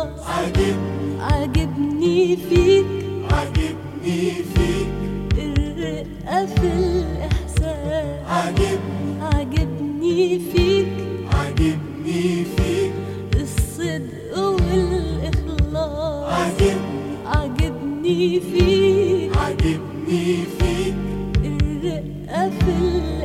الإخلاص عاجبني فيك الرقة في الإحساس عاجبني فيك الصدق والإخلاص عاجبني فيك الرقة في الإحساس